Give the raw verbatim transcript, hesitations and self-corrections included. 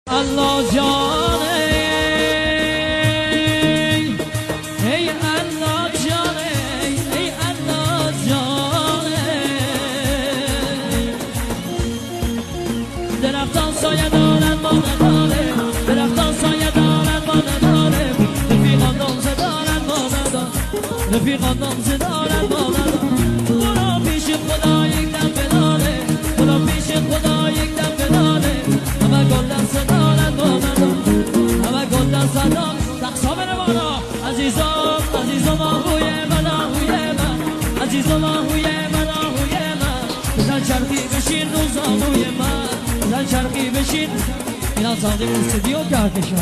الله جانه ای الله جانه ای الله جانه درختان سایه دارن ما نداره درختان سایه دارن ما نداره رفیقان نامزه دارن ما نداره رفیقان نامزه دارن ما نداره برو پیش خدا یک دم بناله برو پیش خدا یک دم بناله همه گل دست دارن ما نداره همه گل دست دارن تقصا بره بالا عزیزم عزیزم آهوی من آهوی من عزیزم آهوی من آهوی من بزن چرخی بشین روز آهوی من بزن چرخی بشین اینا ساقی استودیو کردشم